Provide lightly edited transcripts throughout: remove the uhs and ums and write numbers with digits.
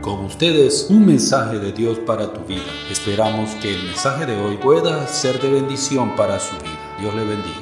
Con ustedes, un mensaje de Dios para tu vida. Esperamos que el mensaje de hoy pueda ser de bendición para su vida. Dios le bendiga.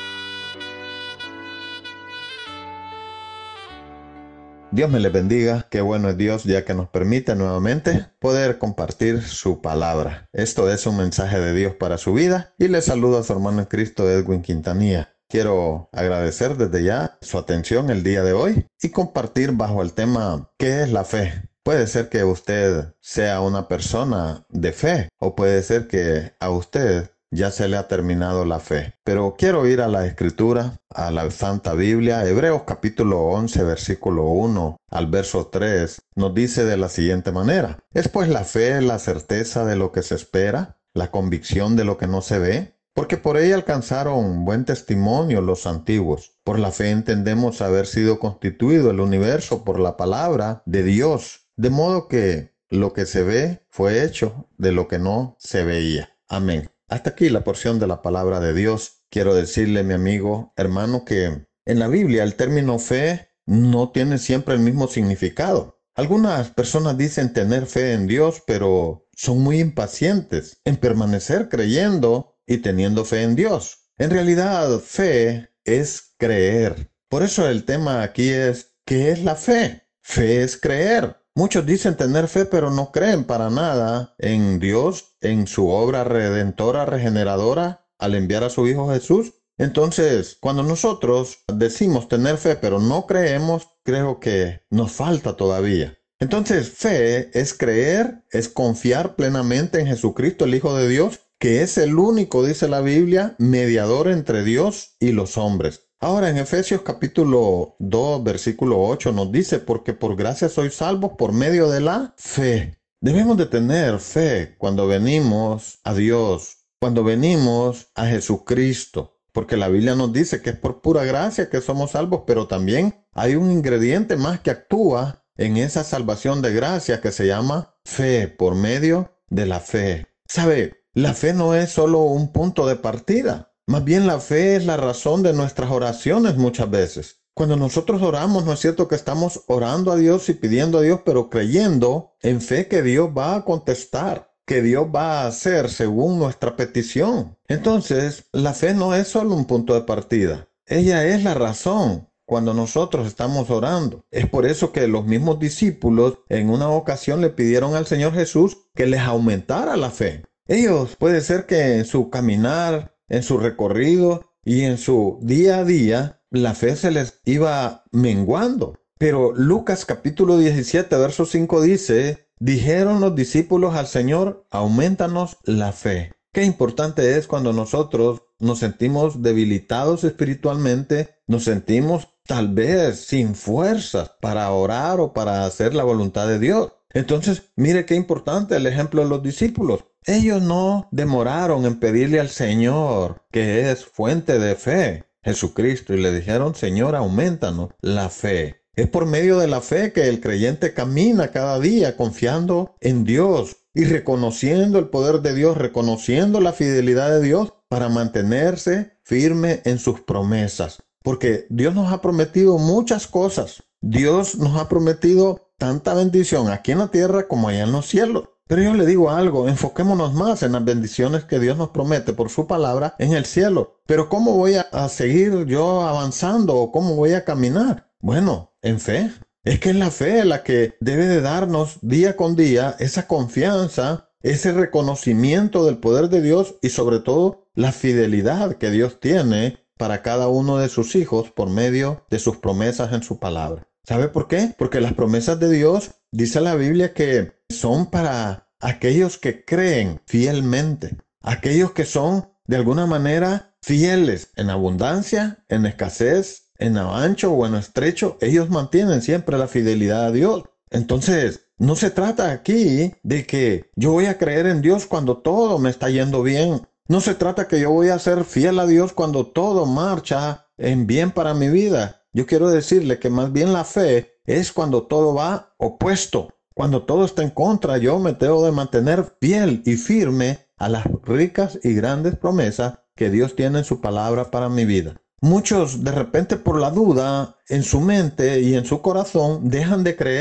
Dios me les bendiga. Qué bueno es Dios, ya que nos permite nuevamente poder compartir su palabra. Esto es un mensaje de Dios para su vida y le saludo a su hermano en Cristo, Edwin Quintanilla. Quiero agradecer desde ya su atención el día de hoy y compartir bajo el tema ¿qué es la fe? Puede ser que usted sea una persona de fe o puede ser que a usted ya se le ha terminado la fe. Pero quiero ir a la Escritura, a la Santa Biblia. Hebreos capítulo 11, versículo 1 al verso 3 nos dice de la siguiente manera: ¿Es pues la fe la certeza de lo que se espera, la convicción de lo que no se ve? Porque por ella alcanzaron buen testimonio los antiguos. Por la fe entendemos haber sido constituido el universo por la palabra de Dios, de modo que lo que se ve fue hecho de lo que no se veía. Amén. Hasta aquí la porción de la palabra de Dios. Quiero decirle, mi amigo, hermano, que en la Biblia el término fe no tiene siempre el mismo significado. Algunas personas dicen tener fe en Dios, pero son muy impacientes en permanecer creyendo y teniendo fe en Dios. En realidad, fe es creer. Por eso el tema aquí es, ¿qué es la fe? Fe es creer. Muchos dicen tener fe, pero no creen para nada en Dios, en su obra redentora, regeneradora, al enviar a su Hijo Jesús. Entonces, cuando nosotros decimos tener fe, pero no creemos, creo que nos falta todavía. Entonces, fe es creer, es confiar plenamente en Jesucristo, el Hijo de Dios, que es el único, dice la Biblia, mediador entre Dios y los hombres. Ahora en Efesios capítulo 2, versículo 8 nos dice, porque por gracia sois salvos por medio de la fe. Debemos de tener fe cuando venimos a Dios, cuando venimos a Jesucristo, porque la Biblia nos dice que es por pura gracia que somos salvos, pero también hay un ingrediente más que actúa en esa salvación de gracia que se llama fe, por medio de la fe. ¿Sabe? La fe no es solo un punto de partida. Más bien la fe es la razón de nuestras oraciones muchas veces. Cuando nosotros oramos, no es cierto que estamos orando a Dios y pidiendo a Dios, pero creyendo en fe que Dios va a contestar, que Dios va a hacer según nuestra petición. Entonces, la fe no es solo un punto de partida. Ella es la razón cuando nosotros estamos orando. Es por eso que los mismos discípulos en una ocasión le pidieron al Señor Jesús que les aumentara la fe. Ellos puede ser que en su caminar, en su recorrido y en su día a día, la fe se les iba menguando. Pero Lucas capítulo 17, verso 5 dice, dijeron los discípulos al Señor, aumentanos la fe. Qué importante es cuando nosotros nos sentimos debilitados espiritualmente, nos sentimos tal vez sin fuerzas para orar o para hacer la voluntad de Dios. Entonces, mire qué importante el ejemplo de los discípulos. Ellos no demoraron en pedirle al Señor, que es fuente de fe, Jesucristo, y le dijeron, Señor, aumentanos la fe. Es por medio de la fe que el creyente camina cada día confiando en Dios y reconociendo el poder de Dios, reconociendo la fidelidad de Dios para mantenerse firme en sus promesas. Porque Dios nos ha prometido muchas cosas. Dios nos ha prometido tanta bendición aquí en la tierra como allá en los cielos. Pero yo le digo algo, enfoquémonos más en las bendiciones que Dios nos promete por su palabra en el cielo. Pero ¿cómo voy a seguir yo avanzando o cómo voy a caminar? Bueno, en fe. Es que es la fe la que debe de darnos día con día esa confianza, ese reconocimiento del poder de Dios y sobre todo la fidelidad que Dios tiene para cada uno de sus hijos por medio de sus promesas en su palabra. ¿Sabe por qué? Porque las promesas de Dios, dice la Biblia, que son para aquellos que creen fielmente, aquellos que son de alguna manera fieles en abundancia, en escasez, en lo ancho o en lo estrecho. Ellos mantienen siempre la fidelidad a Dios. Entonces, no se trata aquí de que yo voy a creer en Dios cuando todo me está yendo bien. No se trata que yo voy a ser fiel a Dios cuando todo marcha en bien para mi vida. Yo quiero decirle que más bien la fe es cuando todo va opuesto. Cuando todo está en contra, yo me tengo de mantener fiel y firme a las ricas y grandes promesas que Dios tiene en su palabra para mi vida. Muchos de repente por la duda en su mente y en su corazón dejan de creer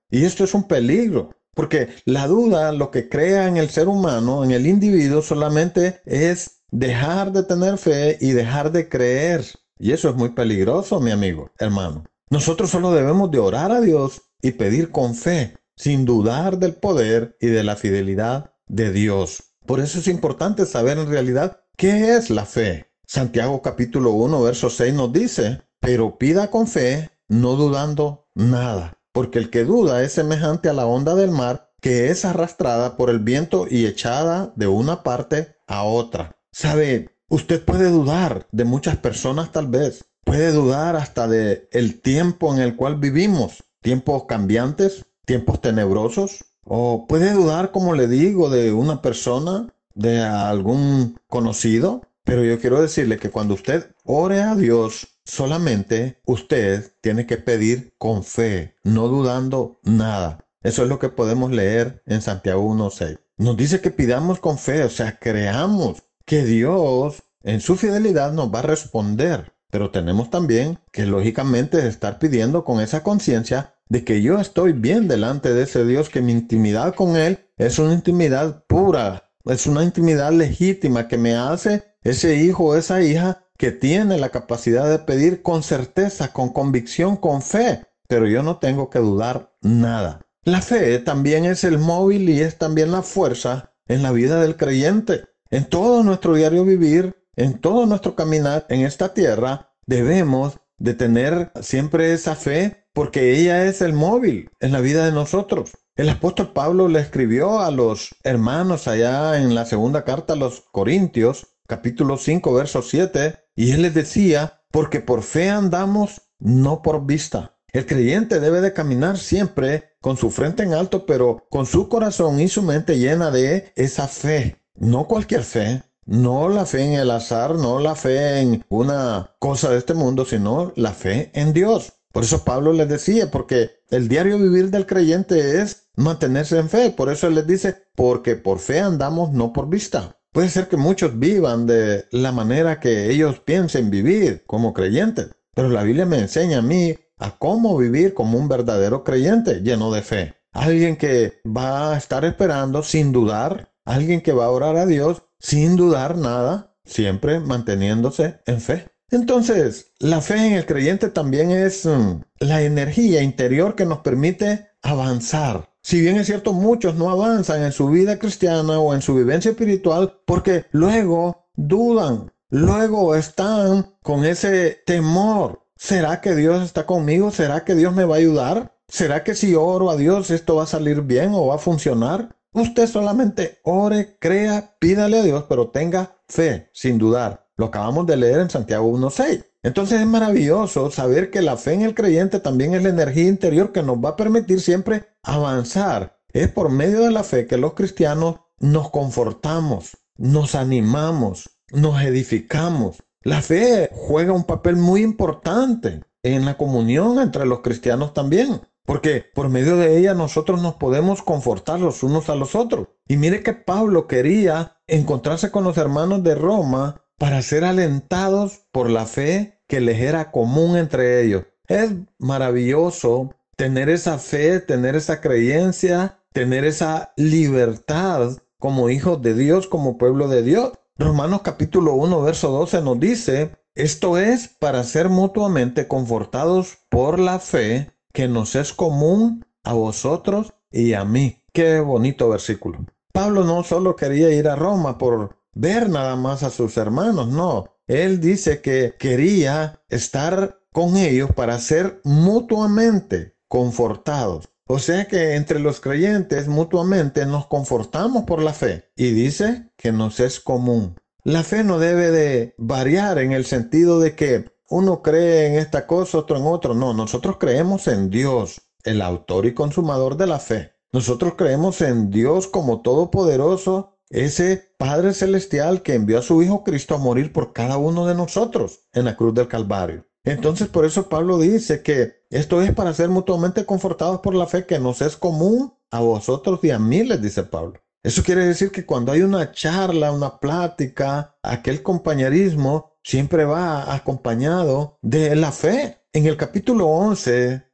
Y esto es un peligro, porque la duda lo que crea en el ser humano, en el individuo, solamente es dejar de tener fe y dejar de creer. Y eso es muy peligroso, mi amigo, hermano. Nosotros solo debemos de orar a Dios y pedir con fe, sin dudar del poder y de la fidelidad de Dios. Por eso es importante saber en realidad qué es la fe. Santiago capítulo 1, verso 6 nos dice: pero pida con fe, no dudando nada, porque el que duda es semejante a la onda del mar, que es arrastrada por el viento y echada de una parte a otra. ¿Sabe? Usted puede dudar de muchas personas tal vez. Puede dudar hasta de el tiempo en el cual vivimos. Tiempos cambiantes, tiempos tenebrosos. O puede dudar, como le digo, de una persona, de algún conocido. Pero yo quiero decirle que cuando usted ore a Dios, solamente usted tiene que pedir con fe, no dudando nada. Eso es lo que podemos leer en Santiago 1:6. Nos dice que pidamos con fe, o sea, creamos que Dios en su fidelidad nos va a responder. Pero tenemos también que lógicamente estar pidiendo con esa conciencia de que yo estoy bien delante de ese Dios, que mi intimidad con Él es una intimidad pura, es una intimidad legítima que me hace ese hijo o esa hija que tiene la capacidad de pedir con certeza, con convicción, con fe. Pero yo no tengo que dudar nada. La fe también es el móvil y es también la fuerza en la vida del creyente. En todo nuestro diario vivir, en todo nuestro caminar en esta tierra, debemos de tener siempre esa fe, porque ella es el móvil en la vida de nosotros. El apóstol Pablo le escribió a los hermanos allá en la segunda carta a los Corintios, capítulo 5, verso 7, y él les decía: porque por fe andamos, no por vista. El creyente debe de caminar siempre con su frente en alto, pero con su corazón y su mente llena de esa fe. No cualquier fe, no la fe en el azar, no la fe en una cosa de este mundo, sino la fe en Dios. Por eso Pablo les decía, porque el diario vivir del creyente es mantenerse en fe. Por eso él les dice: porque por fe andamos, no por vista. Puede ser que muchos vivan de la manera que ellos piensen vivir como creyentes, pero la Biblia me enseña a mí a cómo vivir como un verdadero creyente lleno de fe. Alguien que va a estar esperando sin dudar, alguien que va a orar a Dios sin dudar nada, siempre manteniéndose en fe. Entonces, la fe en el creyente también es la energía interior que nos permite avanzar. Si bien es cierto, muchos no avanzan en su vida cristiana o en su vivencia espiritual porque luego dudan, luego están con ese temor. ¿Será que Dios está conmigo? ¿Será que Dios me va a ayudar? ¿Será que si oro a Dios esto va a salir bien o va a funcionar? Usted solamente ore, crea, pídale a Dios, pero tenga fe, sin dudar. Lo acabamos de leer en Santiago 1:6. Entonces es maravilloso saber que la fe en el creyente también es la energía interior que nos va a permitir siempre avanzar. Es por medio de la fe que los cristianos nos confortamos, nos animamos, nos edificamos. La fe juega un papel muy importante en la comunión entre los cristianos también, porque por medio de ella nosotros nos podemos confortar los unos a los otros. Y mire que Pablo quería encontrarse con los hermanos de Roma para ser alentados por la fe que les era común entre ellos. Es maravilloso tener esa fe, tener esa creencia, tener esa libertad como hijos de Dios, como pueblo de Dios. Romanos capítulo 1, verso 12 nos dice: esto es para ser mutuamente confortados por la fe que nos es común a vosotros y a mí. Qué bonito versículo. Pablo no solo quería ir a Roma por ver nada más a sus hermanos, no. Él dice que quería estar con ellos para ser mutuamente confortados. O sea que entre los creyentes mutuamente nos confortamos por la fe. Y dice que nos es común. La fe no debe de variar en el sentido de que uno cree en esta cosa, otro en otro. No, nosotros creemos en Dios, el autor y consumador de la fe. Nosotros creemos en Dios como todopoderoso, ese Padre Celestial que envió a su Hijo Cristo a morir por cada uno de nosotros en la cruz del Calvario. Entonces por eso Pablo dice que esto es para ser mutuamente confortados por la fe que nos es común a vosotros y a mí, les dice Pablo. Eso quiere decir que cuando hay una charla, una plática, aquel compañerismo siempre va acompañado de la fe. En el capítulo 11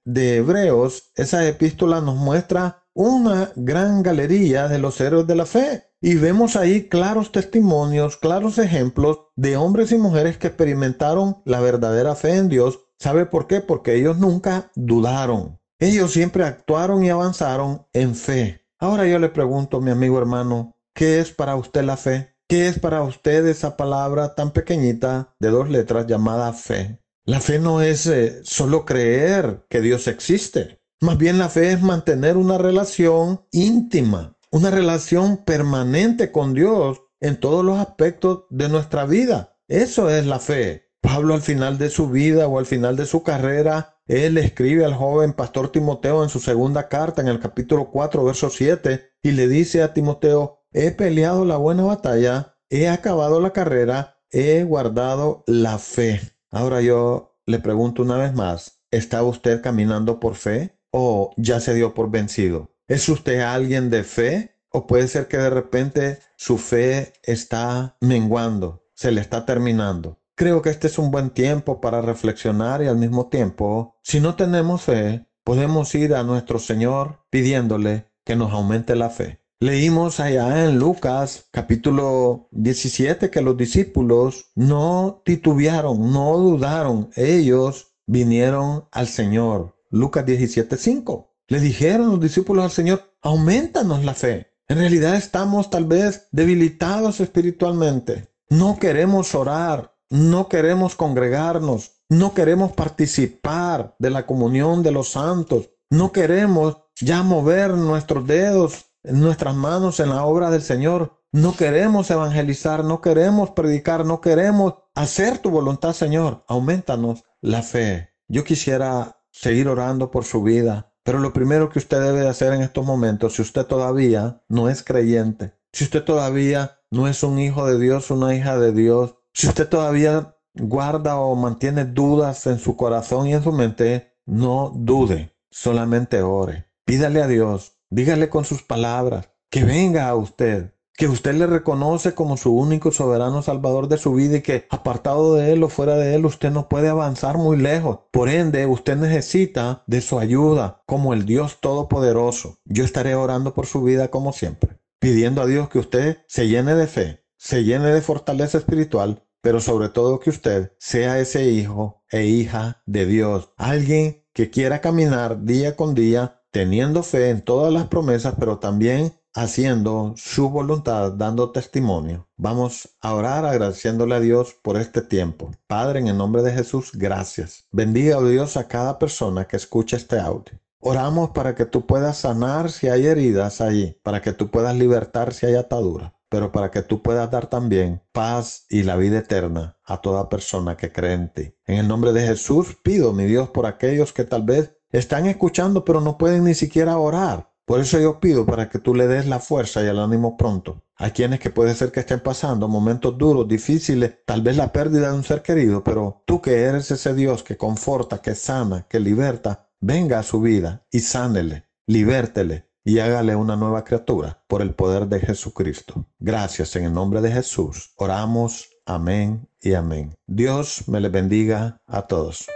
de Hebreos, esa epístola nos muestra una gran galería de los héroes de la fe. Y vemos ahí claros testimonios, claros ejemplos de hombres y mujeres que experimentaron la verdadera fe en Dios. ¿Sabe por qué? Porque ellos nunca dudaron. Ellos siempre actuaron y avanzaron en fe. Ahora yo le pregunto, mi amigo hermano, ¿qué es para usted la fe? ¿Qué es para usted esa palabra tan pequeñita de 2 letras llamada fe? La fe no es solo creer que Dios existe. Más bien la fe es mantener una relación íntima, una relación permanente con Dios en todos los aspectos de nuestra vida. Eso es la fe. Pablo al final de su vida o al final de su carrera, él escribe al joven pastor Timoteo en su segunda carta en el capítulo 4, verso 7, y le dice a Timoteo: he peleado la buena batalla, he acabado la carrera, he guardado la fe. Ahora yo le pregunto una vez más, ¿está usted caminando por fe o ya se dio por vencido? ¿Es usted alguien de fe o puede ser que de repente su fe está menguando, se le está terminando? Creo que este es un buen tiempo para reflexionar y al mismo tiempo, si no tenemos fe, podemos ir a nuestro Señor pidiéndole que nos aumente la fe. Leímos allá en Lucas capítulo 17 que los discípulos no titubearon, no dudaron. Ellos vinieron al Señor. Lucas 17:5. Le dijeron los discípulos al Señor: aumentanos la fe. En realidad estamos tal vez debilitados espiritualmente. No queremos orar, no queremos congregarnos, no queremos participar de la comunión de los santos, no queremos ya mover nuestros dedos, nuestras manos en la obra del Señor. No queremos evangelizar, no queremos predicar, no queremos hacer tu voluntad, Señor. Aumentanos la fe. Yo quisiera seguir orando por su vida, pero lo primero que usted debe hacer en estos momentos, si usted todavía no es creyente, si usted todavía no es un hijo de Dios, una hija de Dios, si usted todavía guarda o mantiene dudas en su corazón y en su mente, no dude, solamente ore. Pídale a Dios. Dígale con sus palabras que venga a usted, que usted le reconoce como su único soberano salvador de su vida y que apartado de Él o fuera de Él usted no puede avanzar muy lejos. Por ende, usted necesita de su ayuda como el Dios Todopoderoso. Yo estaré orando por su vida como siempre, pidiendo a Dios que usted se llene de fe, se llene de fortaleza espiritual, pero sobre todo que usted sea ese hijo e hija de Dios, alguien que quiera caminar día con día teniendo fe en todas las promesas, pero también haciendo su voluntad, dando testimonio. Vamos a orar agradeciéndole a Dios por este tiempo. Padre, en el nombre de Jesús, gracias. Bendiga, oh Dios, a cada persona que escucha este audio. Oramos para que tú puedas sanar si hay heridas ahí, para que tú puedas libertar si hay ataduras, pero para que tú puedas dar también paz y la vida eterna a toda persona que cree en ti. En el nombre de Jesús pido, mi Dios, por aquellos que tal vez están escuchando pero no pueden ni siquiera orar. Por eso yo pido para que tú le des la fuerza y el ánimo pronto a quienes que puede ser que estén pasando momentos duros, difíciles, tal vez la pérdida de un ser querido, pero tú que eres ese Dios que conforta, que sana, que liberta, venga a su vida y sánele, libértele y hágale una nueva criatura por el poder de Jesucristo. Gracias, en el nombre de Jesús. Oramos. Amén y amén. Dios me les bendiga a todos.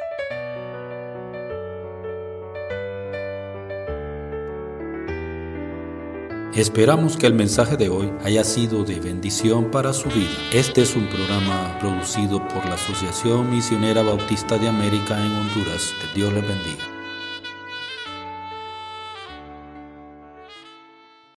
Esperamos que el mensaje de hoy haya sido de bendición para su vida. Este es un programa producido por la Asociación Misionera Bautista de América en Honduras. Que Dios les bendiga.